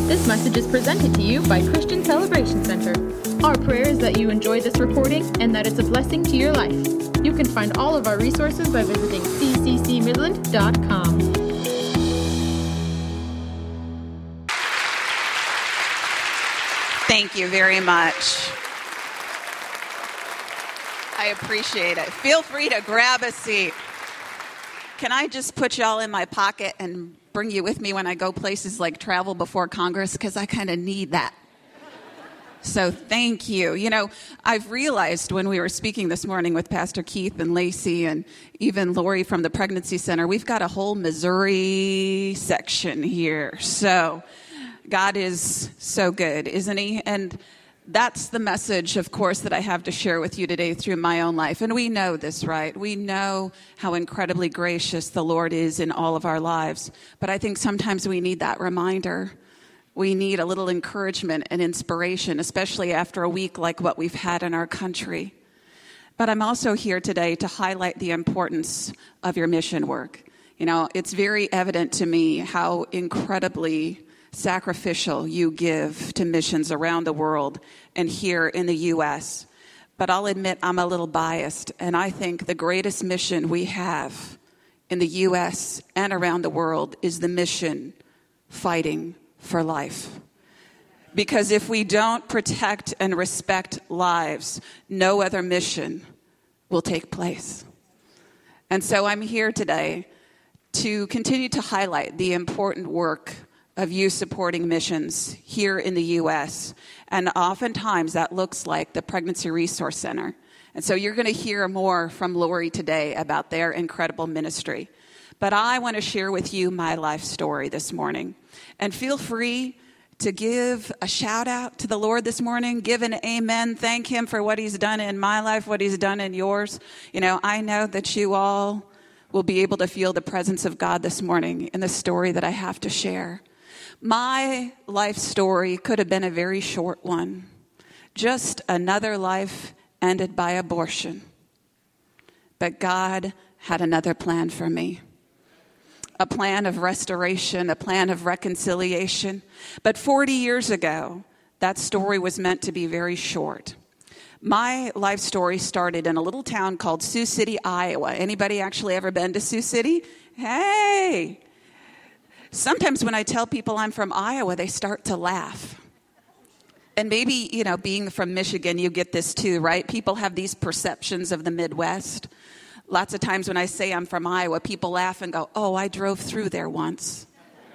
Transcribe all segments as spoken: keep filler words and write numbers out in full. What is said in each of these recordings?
This message is presented to you by Christian Celebration Center. Our prayer is that you enjoy this recording and that it's a blessing to your life. You can find all of our resources by visiting c c c midland dot com. Thank you very much. I appreciate it. Feel free to grab a seat. Can I just put y'all in my pocket and bring you with me when I go places like travel before Congress? Because I kind of need that. So thank you. You know, I've realized when we were speaking this morning with Pastor Keith and Lacey and even Lori from the Pregnancy Center, we've got a whole Missouri section here. So God is so good, isn't he? And that's the message, of course, that I have to share with you today through my own life. And we know this, right? We know how incredibly gracious the Lord is in all of our lives. But I think sometimes we need that reminder. We need a little encouragement and inspiration, especially after a week like what we've had in our country. But I'm also here today to highlight the importance of your mission work. You know, it's very evident to me how incredibly sacrificial you give to missions around the world and here in the U S. But I'll admit I'm a little biased, and I think the greatest mission we have in the U S and around the world is the mission fighting for life. Because if we don't protect and respect lives, no other mission will take place. And so I'm here today to continue to highlight the important work of you supporting missions here in the U S. And oftentimes that looks like the Pregnancy Resource Center. And so you're going to hear more from Lori today about their incredible ministry. But I want to share with you my life story this morning. And feel free to give a shout out to the Lord this morning. Give an amen. Thank him for what he's done in my life, what he's done in yours. You know, I know that you all will be able to feel the presence of God this morning in the story that I have to share. My life story could have been a very short one. Just another life ended by abortion. But God had another plan for me. A plan of restoration, a plan of reconciliation. But forty years ago, that story was meant to be very short. My life story started in a little town called Sioux City, Iowa. Anybody actually ever been to Sioux City? Hey! Sometimes when I tell people I'm from Iowa, they start to laugh. And maybe, you know, being from Michigan, you get this too, right? People have these perceptions of the Midwest. Lots of times when I say I'm from Iowa, people laugh and go, oh, I drove through there once.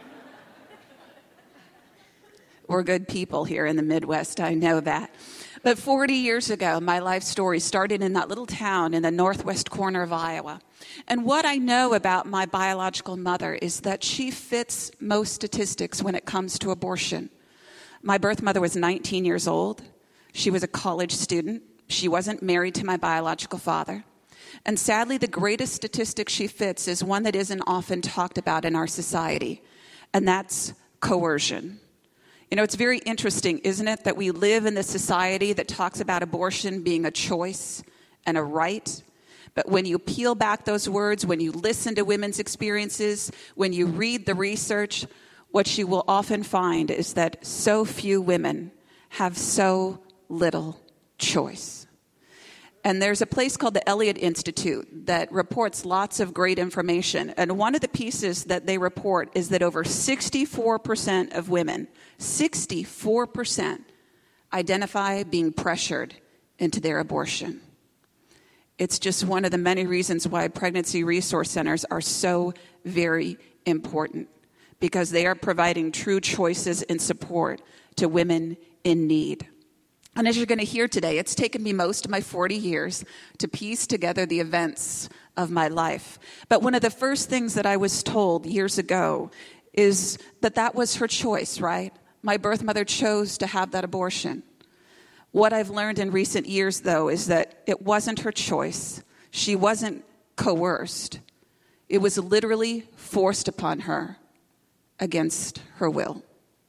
We're good people here in the Midwest, I know that. But forty years ago, my life story started in that little town in the northwest corner of Iowa. And what I know about my biological mother is that she fits most statistics when it comes to abortion. My birth mother was nineteen years old. She was a college student. She wasn't married to my biological father. And sadly, the greatest statistic she fits is one that isn't often talked about in our society, and that's coercion. You know, it's very interesting, isn't it, that we live in this society that talks about abortion being a choice and a right. But when you peel back those words, when you listen to women's experiences, when you read the research, what you will often find is that so few women have so little choice. And there's a place called the Elliott Institute that reports lots of great information. And one of the pieces that they report is that over sixty-four percent of women, sixty-four percent, identify being pressured into their abortion. It's just one of the many reasons why pregnancy resource centers are so very important, because they are providing true choices and support to women in need. And as you're going to hear today, it's taken me most of my forty years to piece together the events of my life. But one of the first things that I was told years ago is that that was her choice, right? My birth mother chose to have that abortion. What I've learned in recent years, though, is that it wasn't her choice. She wasn't coerced. It was literally forced upon her against her will.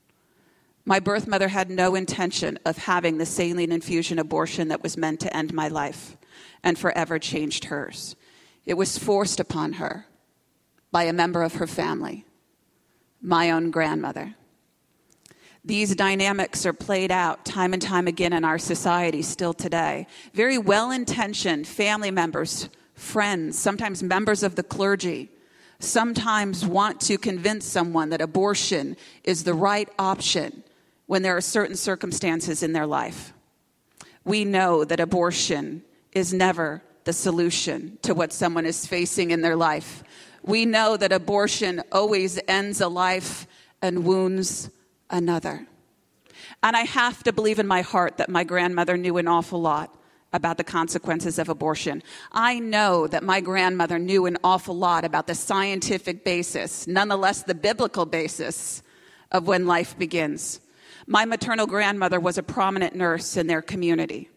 My birth mother had no intention of having the saline infusion abortion that was meant to end my life and forever changed hers. It was forced upon her by a member of her family, my own grandmother. These dynamics are played out time and time again in our society still today. Very well-intentioned family members, friends, sometimes members of the clergy, sometimes want to convince someone that abortion is the right option when there are certain circumstances in their life. We know that abortion is never the solution to what someone is facing in their life. We know that abortion always ends a life and wounds another. And I have to believe in my heart that my grandmother knew an awful lot about the consequences of abortion. I know that my grandmother knew an awful lot about the scientific basis, nonetheless the biblical basis of when life begins. My maternal grandmother was a prominent nurse in their community.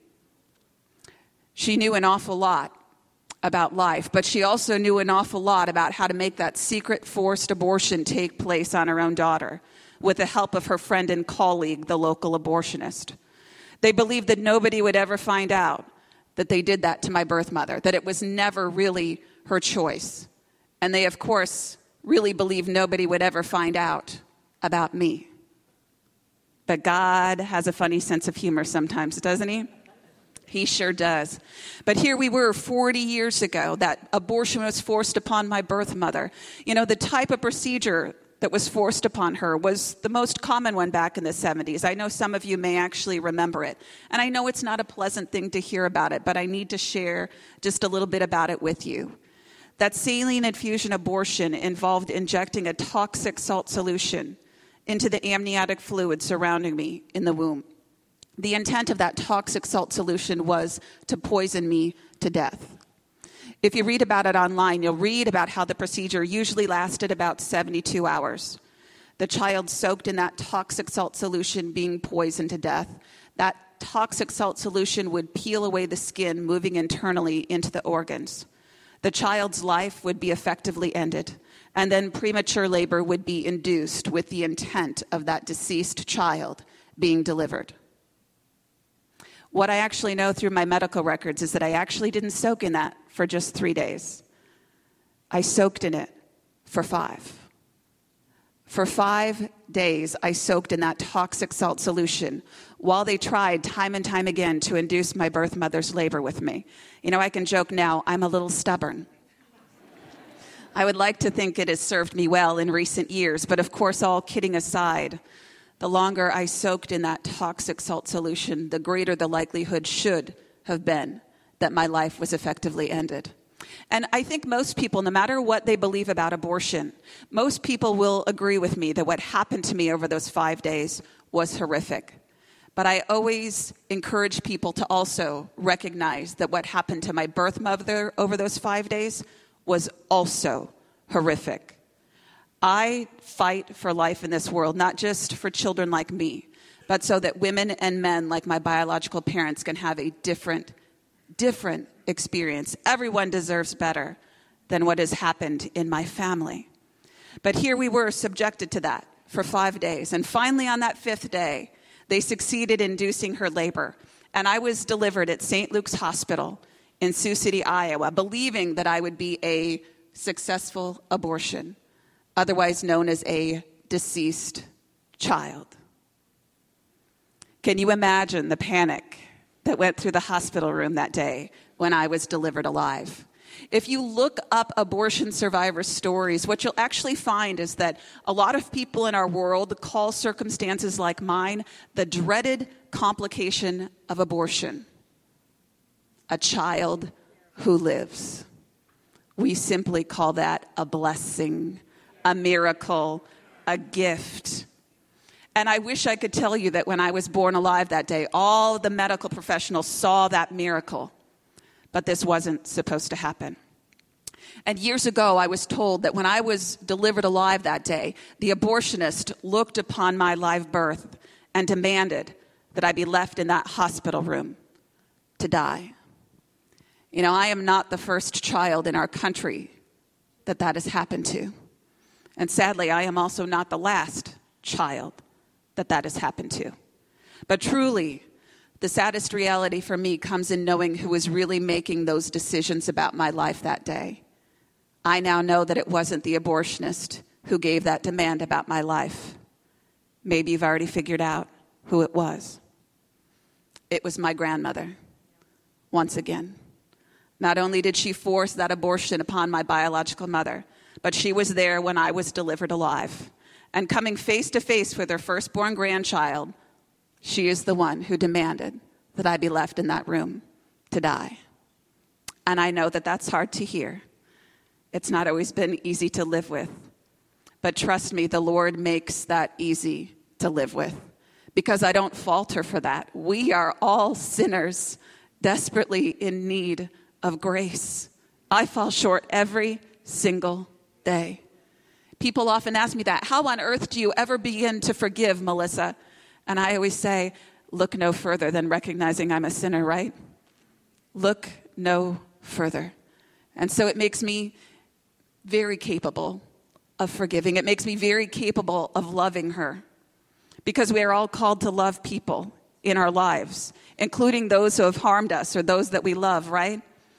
She knew an awful lot about life, but she also knew an awful lot about how to make that secret forced abortion take place on her own daughter, with the help of her friend and colleague, the local abortionist. They believed that nobody would ever find out that they did that to my birth mother, that it was never really her choice. And they, of course, really believed nobody would ever find out about me. But God has a funny sense of humor sometimes, doesn't he? He sure does. But here we were forty years ago, that abortion was forced upon my birth mother. You know, the type of procedure that was forced upon her was the most common one back in the seventies. I know some of you may actually remember it. And I know it's not a pleasant thing to hear about it, but I need to share just a little bit about it with you. That saline infusion abortion involved injecting a toxic salt solution into the amniotic fluid surrounding me in the womb. The intent of that toxic salt solution was to poison me to death. If you read about it online, you'll read about how the procedure usually lasted about seventy-two hours. The child soaked in that toxic salt solution being poisoned to death. That toxic salt solution would peel away the skin, moving internally into the organs. The child's life would be effectively ended, and then premature labor would be induced with the intent of that deceased child being delivered. What I actually know through my medical records is that I actually didn't soak in that for just three days. I soaked in it for five. For five days, I soaked in that toxic salt solution while they tried time and time again to induce my birth mother's labor with me. You know, I can joke now, I'm a little stubborn. I would like to think it has served me well in recent years, but of course, all kidding aside, the longer I soaked in that toxic salt solution, the greater the likelihood should have been that my life was effectively ended. And I think most people, no matter what they believe about abortion, most people will agree with me that what happened to me over those five days was horrific. But I always encourage people to also recognize that what happened to my birth mother over those five days was also horrific. I fight for life in this world, not just for children like me, but so that women and men like my biological parents can have a different, different experience. Everyone deserves better than what has happened in my family. But here we were subjected to that for five days. And finally on that fifth day, they succeeded in inducing her labor. And I was delivered at Saint Luke's Hospital in Sioux City, Iowa, believing that I would be a successful abortion, otherwise known as a deceased child. Can you imagine the panic that went through the hospital room that day when I was delivered alive? If you look up abortion survivor stories, what you'll actually find is that a lot of people in our world call circumstances like mine the dreaded complication of abortion. A child who lives. We simply call that a blessing, a miracle, a gift. And I wish I could tell you that when I was born alive that day, all the medical professionals saw that miracle. But this wasn't supposed to happen. And years ago, I was told that when I was delivered alive that day, the abortionist looked upon my live birth and demanded that I be left in that hospital room to die. You know, I am not the first child in our country that that has happened to. And sadly, I am also not the last child that that has happened to. But truly, the saddest reality for me comes in knowing who was really making those decisions about my life that day. I now know that it wasn't the abortionist who gave that demand about my life. Maybe you've already figured out who it was. It was my grandmother, once again. Not only did she force that abortion upon my biological mother, but she was there when I was delivered alive. And coming face to face with her firstborn grandchild, she is the one who demanded that I be left in that room to die. And I know that that's hard to hear. It's not always been easy to live with. But trust me, the Lord makes that easy to live with, because I don't falter for that. We are all sinners, desperately in need of grace. I fall short every single day. People often ask me that. How on earth do you ever begin to forgive, Melissa? And I always say, look no further than recognizing I'm a sinner, right? Look no further. And so it makes me very capable of forgiving. It makes me very capable of loving her, because we are all called to love people in our lives, including those who have harmed us or those that we love, right?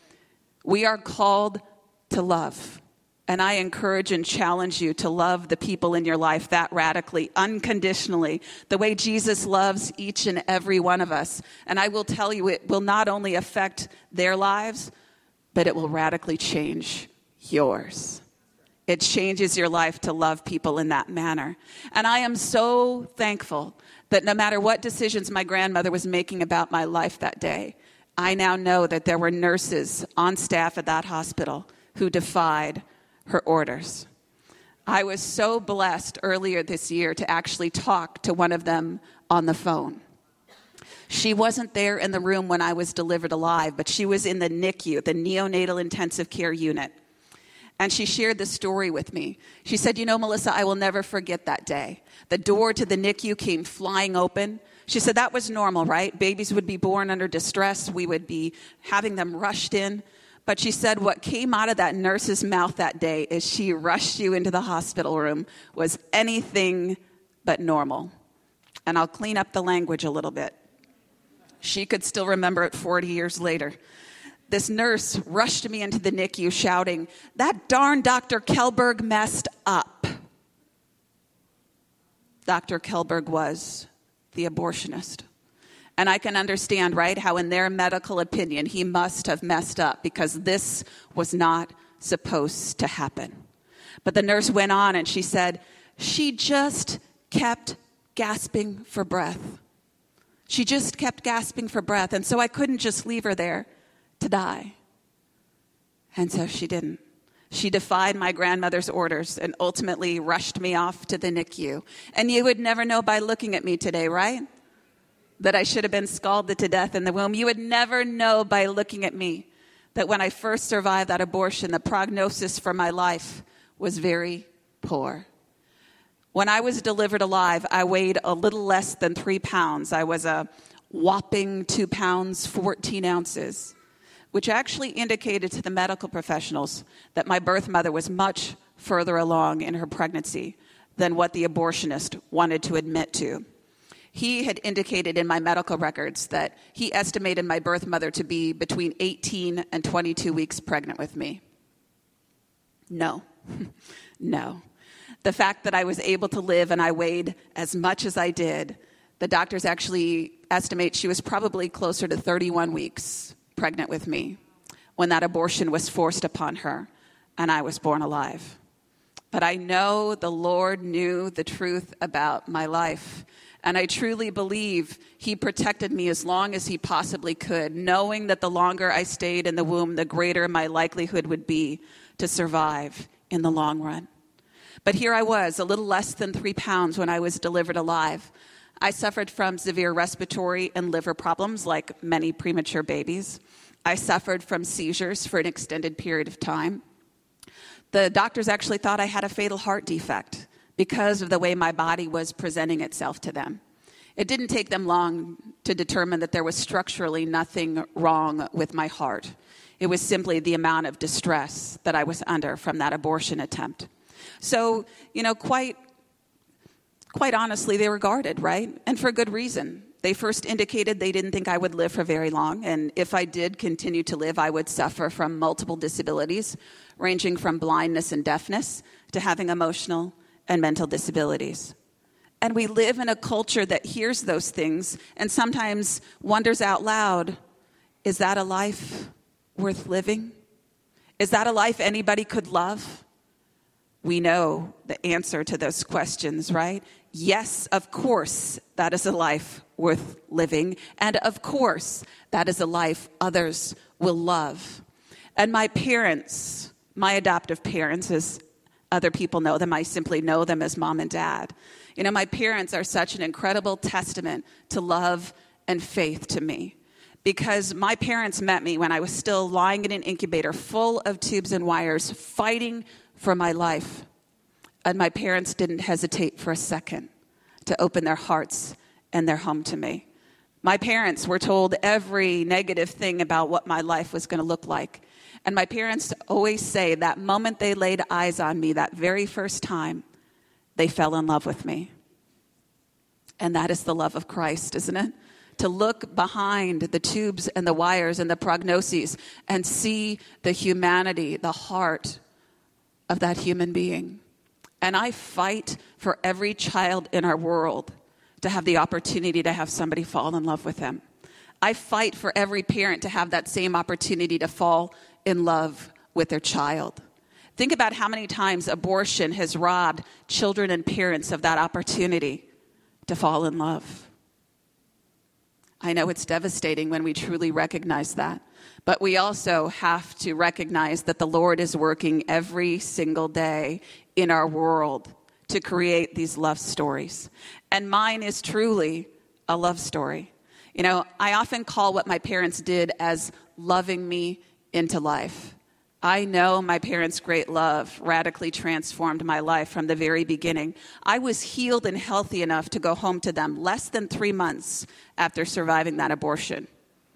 We are called to love. And I encourage and challenge you to love the people in your life that radically, unconditionally, the way Jesus loves each and every one of us. And I will tell you, it will not only affect their lives, but it will radically change yours. It changes your life to love people in that manner. And I am so thankful that no matter what decisions my grandmother was making about my life that day, I now know that there were nurses on staff at that hospital who defied her orders. I was so blessed earlier this year to actually talk to one of them on the phone. She wasn't there in the room when I was delivered alive, but she was in the N I C U, the neonatal intensive care unit. And she shared the story with me. She said, you know, Melissa, I will never forget that day. The door to the N I C U came flying open. She said that was normal, right? Babies would be born under distress. We would be having them rushed in. But she said what came out of that nurse's mouth that day as she rushed you into the hospital room was anything but normal. And I'll clean up the language a little bit. She could still remember it forty years later. This nurse rushed me into the N I C U shouting, that darn Doctor Kelberg messed up. Doctor Kelberg was the abortionist. And I can understand, right, how in their medical opinion, he must have messed up because this was not supposed to happen. But the nurse went on and she said, she just kept gasping for breath. She just kept gasping for breath. And so I couldn't just leave her there to die. And so she didn't. She defied my grandmother's orders and ultimately rushed me off to the N I C U. And you would never know by looking at me today, right? That I should have been scalded to death in the womb. You would never know by looking at me that when I first survived that abortion, the prognosis for my life was very poor. When I was delivered alive, I weighed a little less than three pounds. I was a whopping two pounds, fourteen ounces, which actually indicated to the medical professionals that my birth mother was much further along in her pregnancy than what the abortionist wanted to admit to. He had indicated in my medical records that he estimated my birth mother to be between eighteen and twenty-two weeks pregnant with me. No, no. The fact that I was able to live and I weighed as much as I did, the doctors actually estimate she was probably closer to thirty-one weeks pregnant with me when that abortion was forced upon her and I was born alive. But I know the Lord knew the truth about my life. And I truly believe he protected me as long as he possibly could, knowing that the longer I stayed in the womb, the greater my likelihood would be to survive in the long run. But here I was, a little less than three pounds when I was delivered alive. I suffered from severe respiratory and liver problems like many premature babies. I suffered from seizures for an extended period of time. The doctors actually thought I had a fatal heart defect because of the way my body was presenting itself to them. It didn't take them long to determine that there was structurally nothing wrong with my heart. It was simply the amount of distress that I was under from that abortion attempt. So, you know, quite, quite honestly, they were guarded, right? And for good reason. They first indicated they didn't think I would live for very long, and if I did continue to live, I would suffer from multiple disabilities, ranging from blindness and deafness to having emotional and mental disabilities. And we live in a culture that hears those things and sometimes wonders out loud, is that a life worth living? Is that a life anybody could love? We know the answer to those questions, right? Yes, of course, that is a life worth living. And of course, that is a life others will love. And my parents, my adoptive parents, as other people know them, I simply know them as mom and dad. You know, my parents are such an incredible testament to love and faith to me. Because my parents met me when I was still lying in an incubator full of tubes and wires, fighting for my life. And my parents didn't hesitate for a second to open their hearts and their home to me. My parents were told every negative thing about what my life was going to look like. And my parents always say that moment they laid eyes on me, that very first time, they fell in love with me. And that is the love of Christ, isn't it? To look behind the tubes and the wires and the prognoses and see the humanity, the heart of that human being. And I fight for every child in our world to have the opportunity to have somebody fall in love with them. I fight for every parent to have that same opportunity to fall in love with their child. Think about how many times abortion has robbed children and parents of that opportunity to fall in love. I know it's devastating when we truly recognize that. But we also have to recognize that the Lord is working every single day in our world to create these love stories. And mine is truly a love story. You know, I often call what my parents did as loving me into life. I know my parents' great love radically transformed my life from the very beginning. I was healed and healthy enough to go home to them less than three months after surviving that abortion.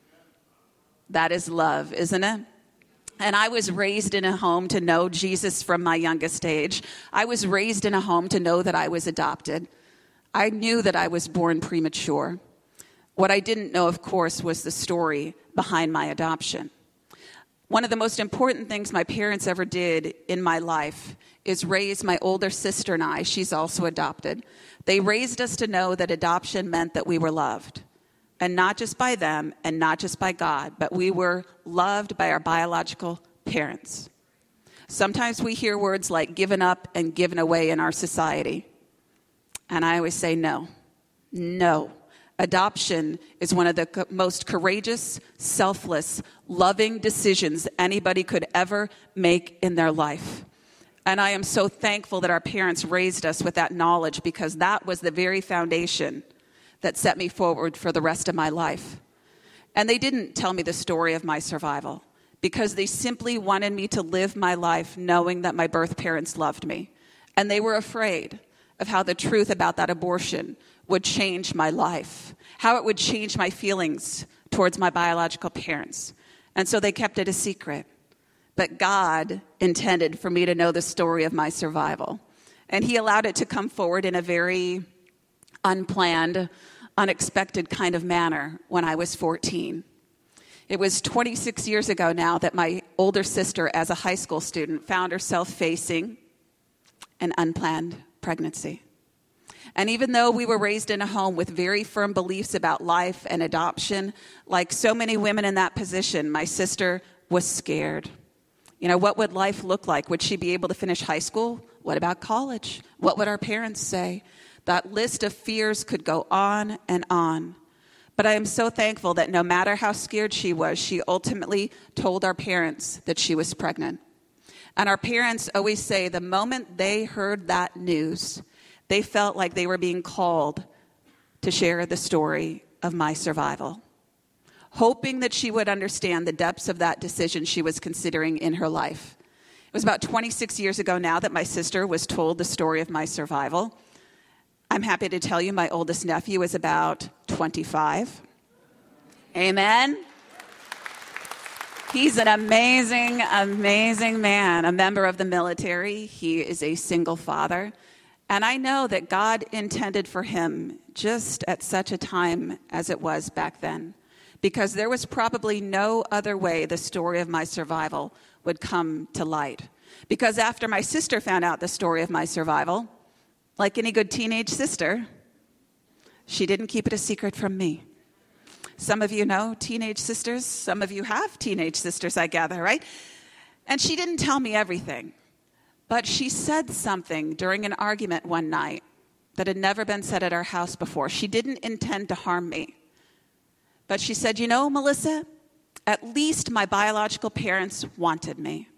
That is love, isn't it? And I was raised in a home to know Jesus from my youngest age. I was raised in a home to know that I was adopted. I knew that I was born premature. What I didn't know, of course, was the story behind my adoption. One of the most important things my parents ever did in my life is raise my older sister and I. She's also adopted. They raised us to know that adoption meant that we were loved. And not just by them and not just by God, but we were loved by our biological parents. Sometimes we hear words like given up and given away in our society. And I always say no, no. Adoption is one of the co- most courageous, selfless, loving decisions anybody could ever make in their life. And I am so thankful that our parents raised us with that knowledge, because that was the very foundation that set me forward for the rest of my life. And they didn't tell me the story of my survival, because they simply wanted me to live my life knowing that my birth parents loved me. And they were afraid of how the truth about that abortion would change my life, how it would change my feelings towards my biological parents. And so they kept it a secret. But God intended for me to know the story of my survival. And he allowed it to come forward in a very unplanned, unexpected kind of manner when I was fourteen. It was twenty-six years ago now that my older sister, as a high school student, found herself facing an unplanned pregnancy. And even though we were raised in a home with very firm beliefs about life and adoption, like so many women in that position, my sister was scared. You know, what would life look like? Would she be able to finish high school? What about college? What would our parents say? That list of fears could go on and on. But I am so thankful that no matter how scared she was, she ultimately told our parents that she was pregnant. And our parents always say the moment they heard that news, they felt like they were being called to share the story of my survival, hoping that she would understand the depths of that decision she was considering in her life. It was about twenty-six years ago now that my sister was told the story of my survival. I'm happy to tell you my oldest nephew is about twenty-five. Amen. He's an amazing, amazing man, a member of the military. He is a single father. And I know that God intended for him just at such a time as it was back then, because there was probably no other way the story of my survival would come to light. Because after my sister found out the story of my survival, like any good teenage sister, She didn't keep it a secret from me. Some of you know teenage sisters. Some of you have teenage sisters, I gather, right? And she didn't tell me everything. But she said something during an argument one night that had never been said at our house before. She didn't intend to harm me. But she said, you know, Melissa, at least my biological parents wanted me.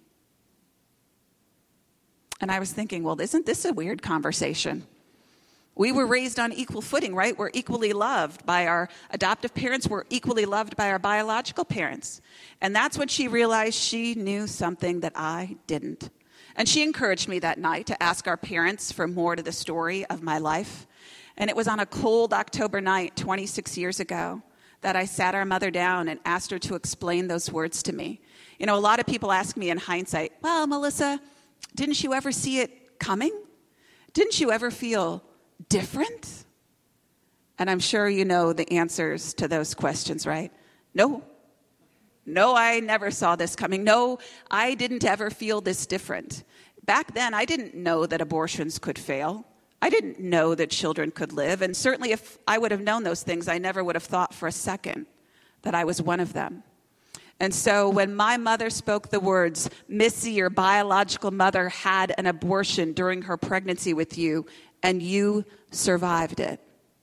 And I was thinking, well, isn't this a weird conversation? We were raised on equal footing, right? We're equally loved by our adoptive parents. We're equally loved by our biological parents. And that's when she realized she knew something that I didn't. And she encouraged me that night to ask our parents for more to the story of my life. And it was on a cold October night twenty-six years ago that I sat our mother down and asked her to explain those words to me. You know, a lot of people ask me in hindsight, well, Melissa, didn't you ever see it coming? Didn't you ever feel different? And I'm sure you know the answers to those questions, right? No. No, I never saw this coming. No, I didn't ever feel this different. Back then, I didn't know that abortions could fail. I didn't know that children could live. And certainly if I would have known those things, I never would have thought for a second that I was one of them. And so when my mother spoke the words, Missy, your biological mother had an abortion during her pregnancy with you, and you survived it,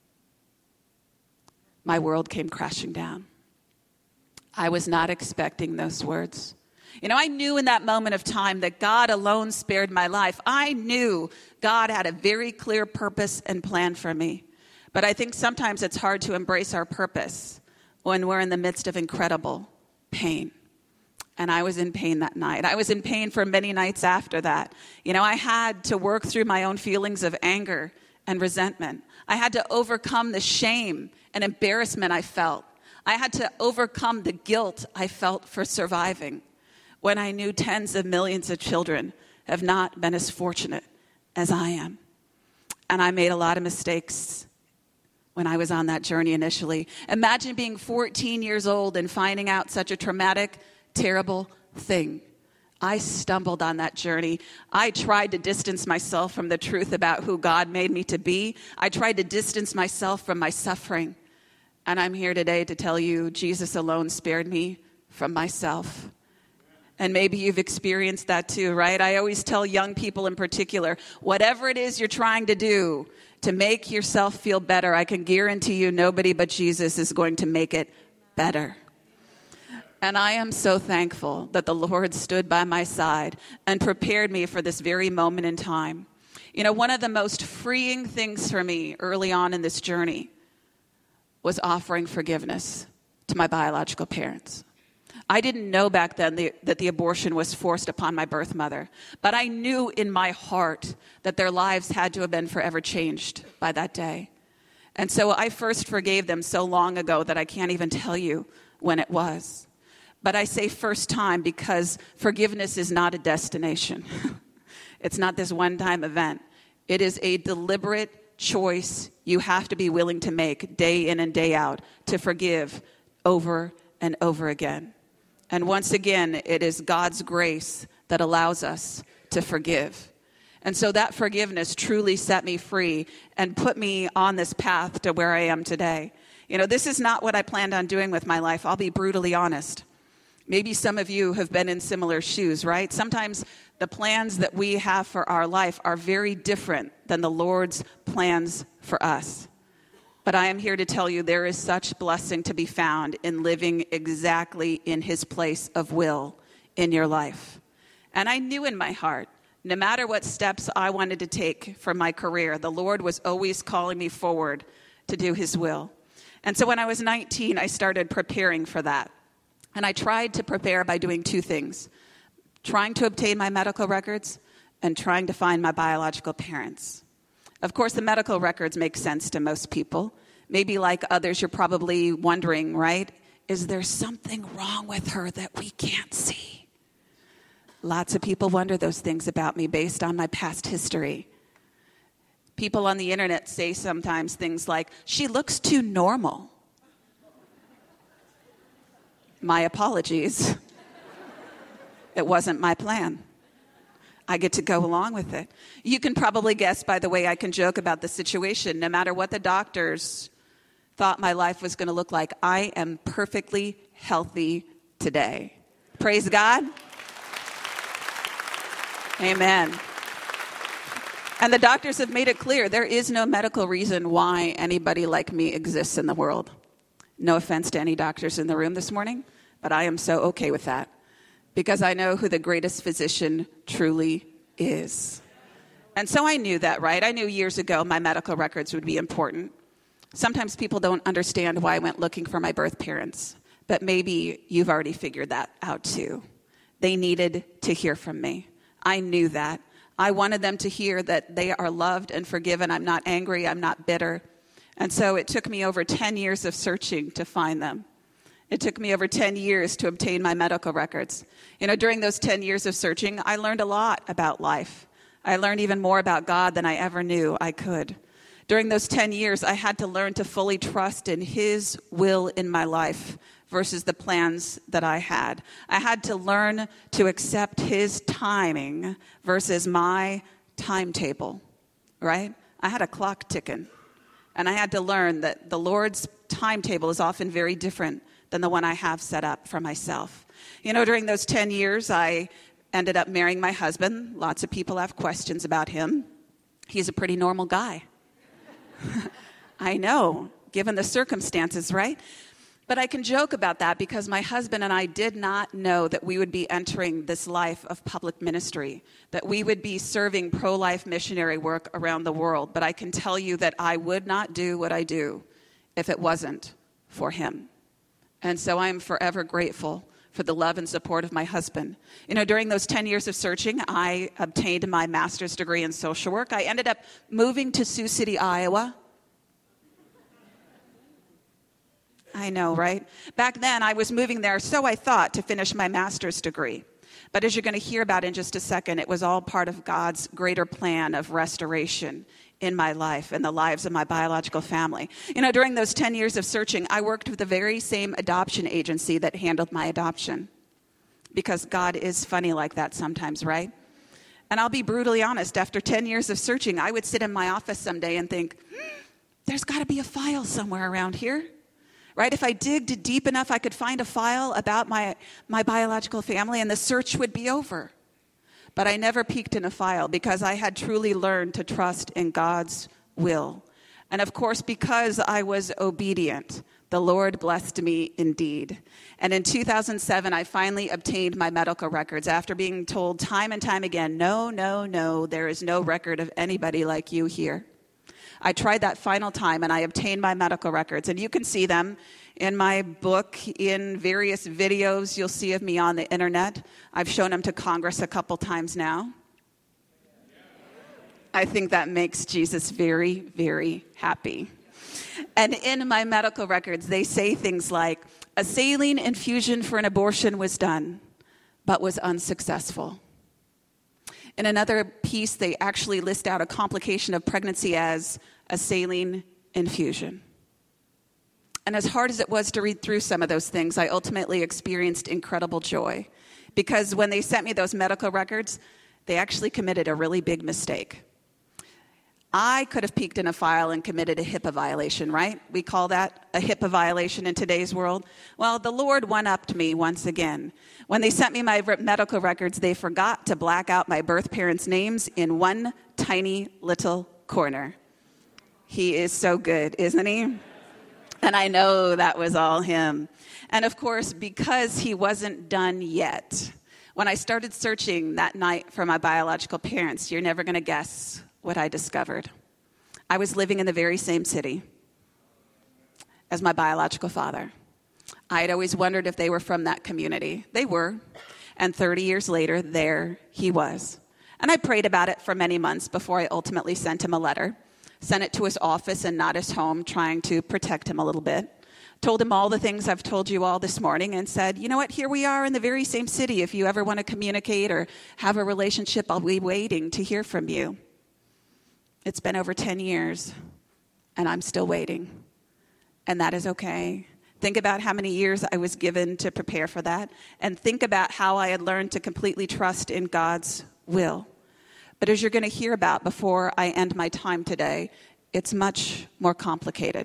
my world came crashing down. I was not expecting those words. You know, I knew in that moment of time that God alone spared my life. I knew God had a very clear purpose and plan for me. But I think sometimes it's hard to embrace our purpose when we're in the midst of incredible pain. And I was in pain that night. I was in pain for many nights after that. You know, I had to work through my own feelings of anger and resentment. I had to overcome the shame and embarrassment I felt. I had to overcome the guilt I felt for surviving when I knew tens of millions of children have not been as fortunate as I am. And I made a lot of mistakes when I was on that journey initially. Imagine being fourteen years old and finding out such a traumatic, terrible thing. I stumbled on that journey. I tried to distance myself from the truth about who God made me to be. I tried to distance myself from my suffering. And I'm here today to tell you, Jesus alone spared me from myself. And maybe you've experienced that too, right? I always tell young people in particular, whatever it is you're trying to do to make yourself feel better, I can guarantee you nobody but Jesus is going to make it better. And I am so thankful that the Lord stood by my side and prepared me for this very moment in time. You know, one of the most freeing things for me early on in this journey was offering forgiveness to my biological parents. I didn't know back then the, that the abortion was forced upon my birth mother, but I knew in my heart that their lives had to have been forever changed by that day. And so I first forgave them so long ago that I can't even tell you when it was. But I say first time because forgiveness is not a destination. It's not this one-time event. It is a deliberate choice you have to be willing to make day in and day out to forgive over and over again. And once again, it is God's grace that allows us to forgive. And so that forgiveness truly set me free and put me on this path to where I am today. You know, this is not what I planned on doing with my life. I'll be brutally honest. Maybe some of you have been in similar shoes, right? Sometimes the plans that we have for our life are very different than the Lord's plans for us. But I am here to tell you there is such blessing to be found in living exactly in his place of will in your life. And I knew in my heart, no matter what steps I wanted to take for my career, the Lord was always calling me forward to do his will. And so when I was nineteen, I started preparing for that. And I tried to prepare by doing two things, trying to obtain my medical records and trying to find my biological parents. Of course, the medical records make sense to most people. Maybe like others, you're probably wondering, right? Is there something wrong with her that we can't see? Lots of people wonder those things about me based on my past history. People on the internet say sometimes things like, she looks too normal. My apologies. It wasn't my plan. I get to go along with it. You can probably guess by the way I can joke about the situation. No matter what the doctors thought my life was going to look like. I am perfectly healthy today. Praise God. Amen. And the doctors have made it clear there is no medical reason why anybody like me exists in the world. No offense to any doctors in the room this morning, but I am so okay with that because I know who the greatest physician truly is. And so I knew that, right? I knew years ago my medical records would be important. Sometimes people don't understand why I went looking for my birth parents, but maybe you've already figured that out too. They needed to hear from me. I knew that. I wanted them to hear that they are loved and forgiven. I'm not angry. I'm not bitter. And so it took me over ten years of searching to find them. It took me over ten years to obtain my medical records. You know, during those ten years of searching, I learned a lot about life. I learned even more about God than I ever knew I could. During those ten years, I had to learn to fully trust in His will in my life versus the plans that I had. I had to learn to accept His timing versus my timetable, right? I had a clock ticking, and I had to learn that the Lord's timetable is often very different than the one I have set up for myself. You know, during those ten years, I ended up marrying my husband. Lots of people have questions about him. He's a pretty normal guy. I know, given the circumstances, right? But I can joke about that because my husband and I did not know that we would be entering this life of public ministry, that we would be serving pro-life missionary work around the world. But I can tell you that I would not do what I do if it wasn't for him. And so I am forever grateful for the love and support of my husband. You know, during those ten years of searching, I obtained my master's degree in social work. I ended up moving to Sioux City, Iowa. I know, right? Back then, I was moving there, so I thought, to finish my master's degree. But as you're going to hear about in just a second, it was all part of God's greater plan of restoration in my life and the lives of my biological family. You know, during those ten years of searching, I worked with the very same adoption agency that handled my adoption. Because God is funny like that sometimes, right? And I'll be brutally honest, after ten years of searching, I would sit in my office someday and think, hmm, there's got to be a file somewhere around here. Right? If I digged deep enough, I could find a file about my, my biological family and the search would be over. But I never peeked in a file because I had truly learned to trust in God's will. And of course, because I was obedient, the Lord blessed me indeed. And in two thousand seven, I finally obtained my medical records after being told time and time again, no, no, no, there is no record of anybody like you here. I tried that final time and I obtained my medical records. And you can see them in my book, in various videos you'll see of me on the internet. I've shown them to Congress a couple times now. I think that makes Jesus very, very happy. And in my medical records, they say things like, a saline infusion for an abortion was done, but was unsuccessful. In another piece, they actually list out a complication of pregnancy as a saline infusion. And as hard as it was to read through some of those things, I ultimately experienced incredible joy. Because when they sent me those medical records, they actually committed a really big mistake. I could have peeked in a file and committed a HIPAA violation, right? We call that a HIPAA violation in today's world. Well, the Lord one-upped me once again. When they sent me my medical records, they forgot to black out my birth parents' names in one tiny little corner. He is so good, isn't he? And I know that was all him. And of course, because he wasn't done yet, when I started searching that night for my biological parents, you're never going to guess what I discovered. I was living in the very same city as my biological father. I had always wondered if they were from that community. They were. And thirty years later, there he was. And I prayed about it for many months before I ultimately sent him a letter. Sent it to his office and not his home, trying to protect him a little bit. Told him all the things I've told you all this morning and said, you know what, here we are in the very same city. If you ever want to communicate or have a relationship, I'll be waiting to hear from you. It's been over ten years, and I'm still waiting. And that is okay. Think about how many years I was given to prepare for that, and think about how I had learned to completely trust in God's will. But as you're going to hear about before I end my time today, it's much more complicated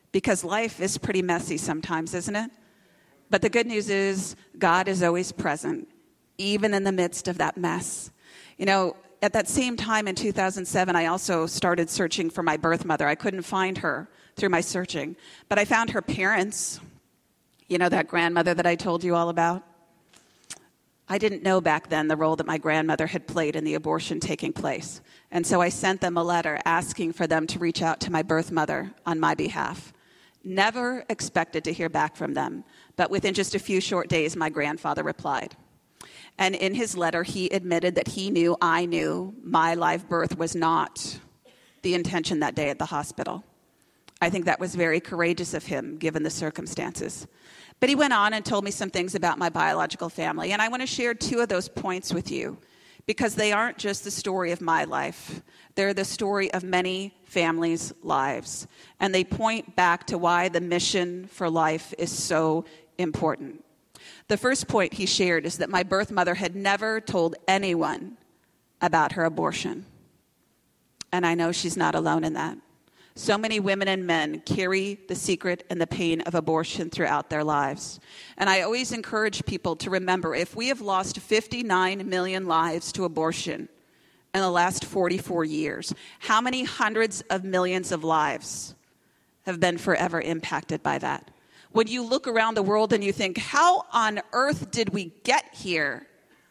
because life is pretty messy sometimes, isn't it? But the good news is God is always present, even in the midst of that mess. You know, at that same time in two thousand seven, I also started searching for my birth mother. I couldn't find her through my searching, but I found her parents. You know, that grandmother that I told you all about? I didn't know back then the role that my grandmother had played in the abortion taking place. And so I sent them a letter asking for them to reach out to my birth mother on my behalf. Never expected to hear back from them, but within just a few short days, my grandfather replied. And in his letter, he admitted that he knew, I knew, my live birth was not the intention that day at the hospital. I think that was very courageous of him, given the circumstances. But he went on and told me some things about my biological family, and I want to share two of those points with you, because they aren't just the story of my life. They're the story of many families' lives, and they point back to why the mission for life is so important. The first point he shared is that my birth mother had never told anyone about her abortion. And I know she's not alone in that. So many women and men carry the secret and the pain of abortion throughout their lives. And I always encourage people to remember, if we have lost fifty-nine million lives to abortion in the last forty-four years, how many hundreds of millions of lives have been forever impacted by that? When you look around the world and you think, how on earth did we get here?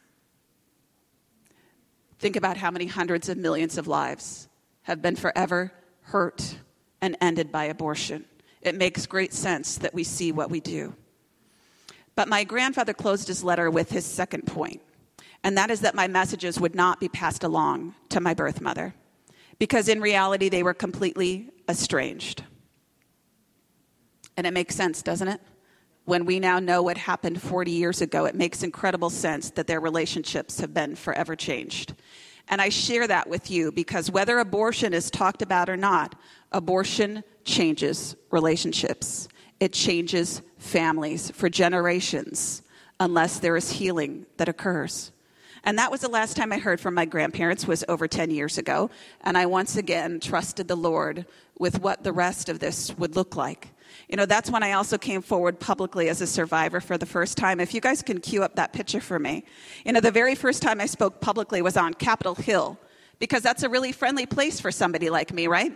Think about how many hundreds of millions of lives have been forever hurt and ended by abortion. It makes great sense that we see what we do. But my grandfather closed his letter with his second point, and that is that my messages would not be passed along to my birth mother, because in reality they were completely estranged. And it makes sense, doesn't it? When we now know what happened forty years ago, it makes incredible sense that their relationships have been forever changed. And I share that with you because whether abortion is talked about or not, abortion changes relationships. It changes families for generations unless there is healing that occurs. And that was the last time I heard from my grandparents, was over ten years ago. And I once again trusted the Lord with what the rest of this would look like. You know, that's when I also came forward publicly as a survivor for the first time. If you guys can cue up that picture for me. You know, the very first time I spoke publicly was on Capitol Hill, because that's a really friendly place for somebody like me, right?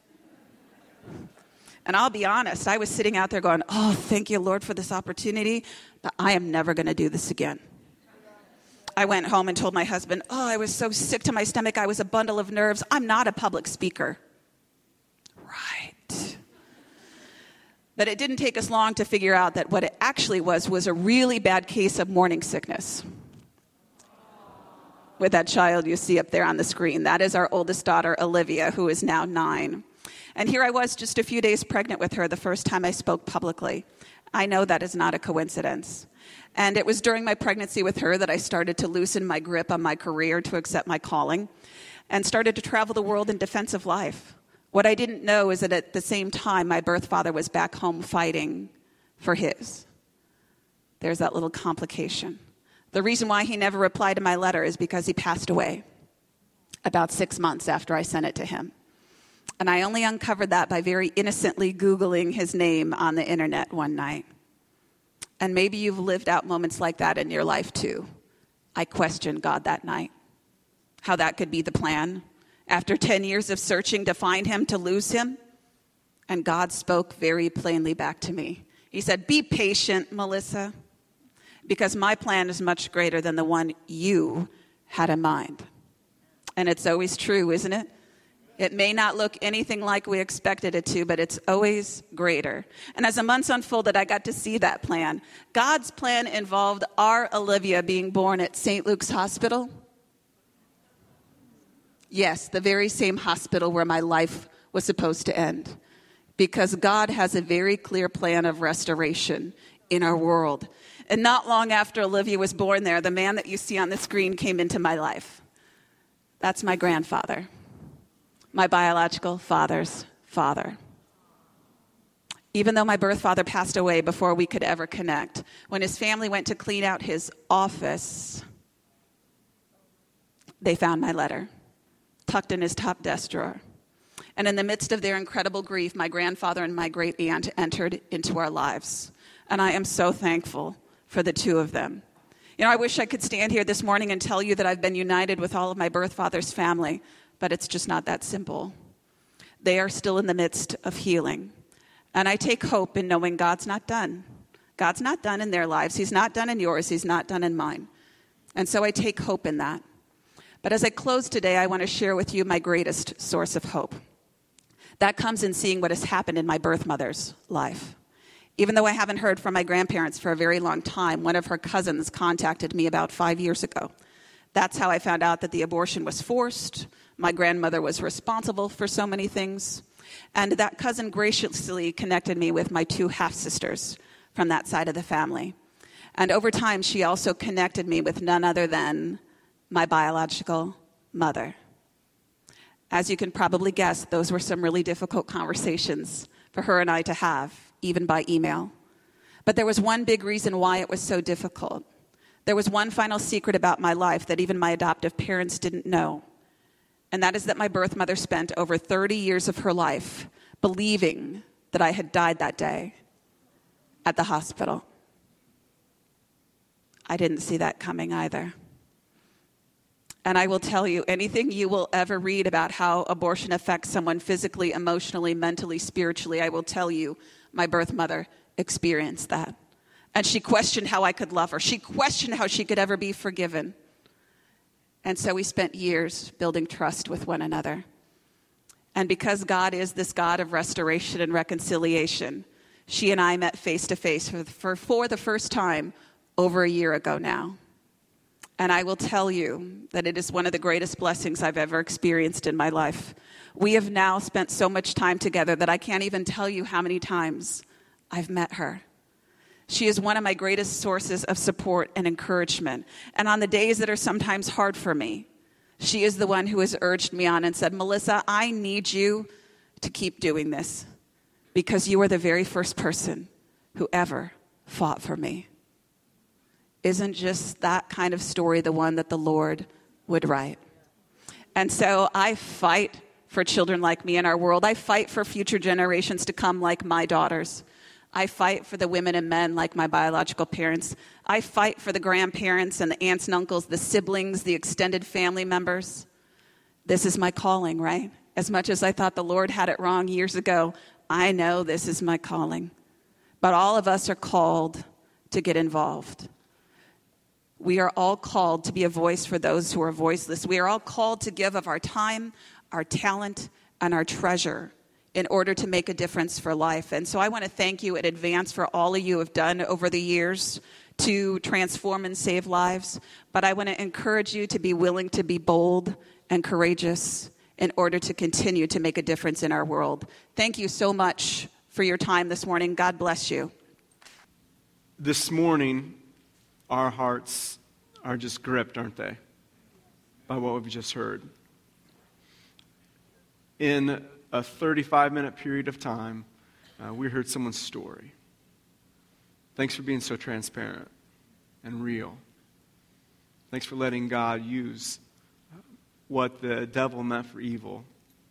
And I'll be honest, I was sitting out there going, oh, thank you, Lord, for this opportunity, but I am never going to do this again. I went home and told my husband, oh, I was so sick to my stomach, I was a bundle of nerves. I'm not a public speaker. Right. But it didn't take us long to figure out that what it actually was was a really bad case of morning sickness. With that child you see up there on the screen. That is our oldest daughter, Olivia, who is now nine. And here I was just a few days pregnant with her the first time I spoke publicly. I know that is not a coincidence. And it was during my pregnancy with her that I started to loosen my grip on my career to accept my calling and started to travel the world in defense of life. What I didn't know is that at the same time, my birth father was back home fighting for his. There's that little complication. The reason why he never replied to my letter is because he passed away about six months after I sent it to him. And I only uncovered that by very innocently Googling his name on the internet one night. And maybe you've lived out moments like that in your life too. I questioned God that night, how that could be the plan. After ten years of searching to find him, to lose him, and God spoke very plainly back to me. He said, be patient, Melissa, because my plan is much greater than the one you had in mind. And it's always true, isn't it? It may not look anything like we expected it to, but it's always greater. And as the months unfolded, I got to see that plan. God's plan involved our Olivia being born at Saint Luke's Hospital. Yes, the very same hospital where my life was supposed to end. Because God has a very clear plan of restoration in our world. And not long after Olivia was born there, the man that you see on the screen came into my life. That's my grandfather. My biological father's father. Even though my birth father passed away before we could ever connect, when his family went to clean out his office, they found my letter tucked in his top desk drawer. And in the midst of their incredible grief, my grandfather and my great aunt entered into our lives. And I am so thankful for the two of them. You know, I wish I could stand here this morning and tell you that I've been united with all of my birth father's family, but it's just not that simple. They are still in the midst of healing. And I take hope in knowing God's not done. God's not done in their lives. He's not done in yours. He's not done in mine. And so I take hope in that. But as I close today, I want to share with you my greatest source of hope. That comes in seeing what has happened in my birth mother's life. Even though I haven't heard from my grandparents for a very long time, one of her cousins contacted me about five years ago. That's how I found out that the abortion was forced. My grandmother was responsible for so many things. And that cousin graciously connected me with my two half-sisters from that side of the family. And over time, she also connected me with none other than my biological mother. As you can probably guess, those were some really difficult conversations for her and I to have, even by email. But there was one big reason why it was so difficult. There was one final secret about my life that even my adoptive parents didn't know. And that is that my birth mother spent over thirty years of her life believing that I had died that day at the hospital. I didn't see that coming either. And I will tell you, anything you will ever read about how abortion affects someone physically, emotionally, mentally, spiritually, I will tell you, my birth mother experienced that. And she questioned how I could love her. She questioned how she could ever be forgiven. And so we spent years building trust with one another. And because God is this God of restoration and reconciliation, she and I met face to face for, for, for the first time over a year ago now. And I will tell you that it is one of the greatest blessings I've ever experienced in my life. We have now spent so much time together that I can't even tell you how many times I've met her. She is one of my greatest sources of support and encouragement. And on the days that are sometimes hard for me, she is the one who has urged me on and said, Melissa, I need you to keep doing this because you are the very first person who ever fought for me. Isn't just that kind of story the one that the Lord would write? And so I fight for children like me in our world. I fight for future generations to come like my daughters. I fight for the women and men like my biological parents. I fight for the grandparents and the aunts and uncles, the siblings, the extended family members. This is my calling, right? As much as I thought the Lord had it wrong years ago, I know this is my calling. But all of us are called to get involved. We are all called to be a voice for those who are voiceless. We are all called to give of our time, our talent, and our treasure in order to make a difference for life. And so I want to thank you in advance for all of you have done over the years to transform and save lives. But I want to encourage you to be willing to be bold and courageous in order to continue to make a difference in our world. Thank you so much for your time this morning. God bless you. This morning, our hearts are just gripped, aren't they, by what we've just heard. In a thirty-five minute period of time, uh, we heard someone's story. Thanks for being so transparent and real. Thanks for letting God use what the devil meant for evil,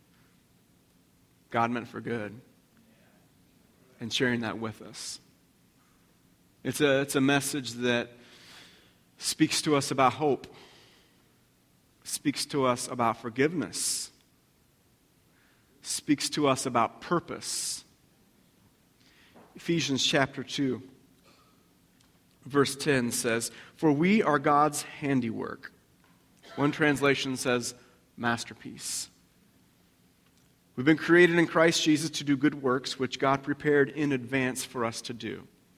God meant for good, and sharing that with us. It's a, it's a message that speaks to us about hope, speaks to us about forgiveness, speaks to us about purpose. Ephesians chapter two, verse ten says, "For we are God's handiwork." One translation says, masterpiece. We've been created in Christ Jesus to do good works, which God prepared in advance for us to do.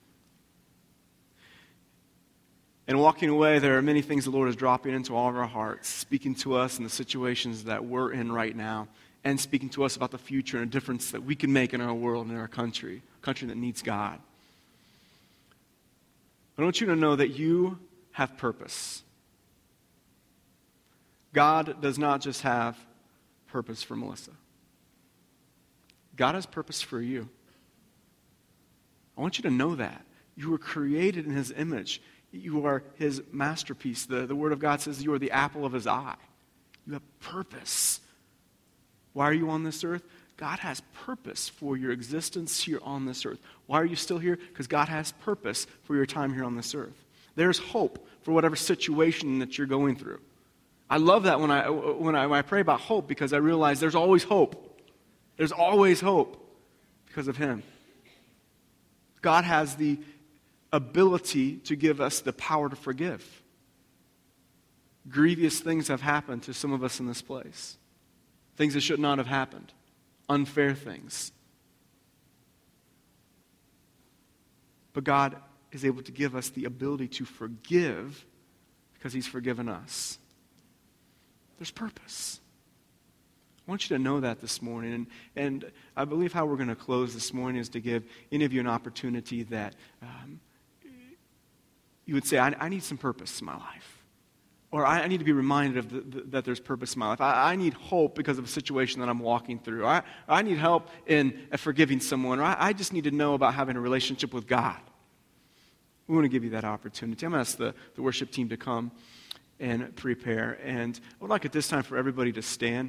And walking away, there are many things the Lord is dropping into all of our hearts, speaking to us in the situations that we're in right now, and speaking to us about the future and a difference that we can make in our world and in our country, a country that needs God. I want you to know that you have purpose. God does not just have purpose for Melissa. God has purpose for you. I want you to know that. You were created in His image. You are His masterpiece. The, the Word of God says you are the apple of His eye. You have purpose. Why are you on this earth? God has purpose for your existence here on this earth. Why are you still here? Because God has purpose for your time here on this earth. There's hope for whatever situation that you're going through. I love that when I, when I, when I pray about hope, because I realize there's always hope. There's always hope because of Him. God has the ability to give us the power to forgive. Grievous things have happened to some of us in this place. Things that should not have happened. Unfair things. But God is able to give us the ability to forgive because He's forgiven us. There's purpose. I want you to know that this morning. And, and I believe how we're going to close this morning is to give any of you an opportunity that um, you would say, I, I need some purpose in my life. Or I, I need to be reminded of the, the, that there's purpose in my life. I, I need hope because of a situation that I'm walking through. I, I need help in uh, forgiving someone. Or I, I just need to know about having a relationship with God. We want to give you that opportunity. I'm going to ask the, the worship team to come and prepare. And I would like at this time for everybody to stand.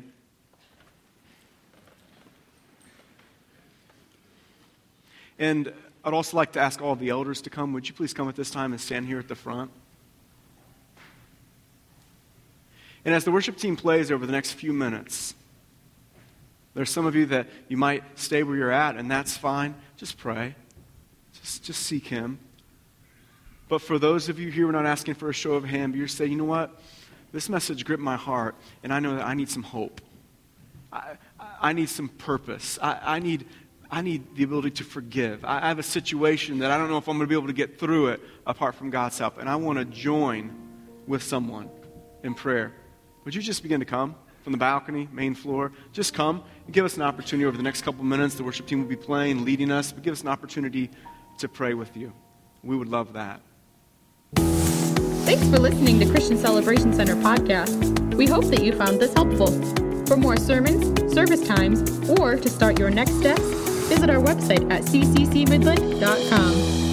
And I'd also like to ask all of the elders to come. Would you please come at this time and stand here at the front? And as the worship team plays over the next few minutes, there's some of you that you might stay where you're at, and that's fine. Just pray. Just, just seek Him. But for those of you here, we're not asking for a show of hands, but you're saying, you know what? This message gripped my heart, and I know that I need some hope. I, I need some purpose. I, I need I need the ability to forgive. I, I have a situation that I don't know if I'm going to be able to get through it apart from God's help, and I want to join with someone in prayer. Would you just begin to come from the balcony, main floor? Just come and give us an opportunity over the next couple minutes. The worship team will be playing, leading us, but give us an opportunity to pray with you. We would love that. Thanks for listening to Christian Celebration Center podcast. We hope that you found this helpful. For more sermons, service times, or to start your next steps, visit our website at c c c midland dot com.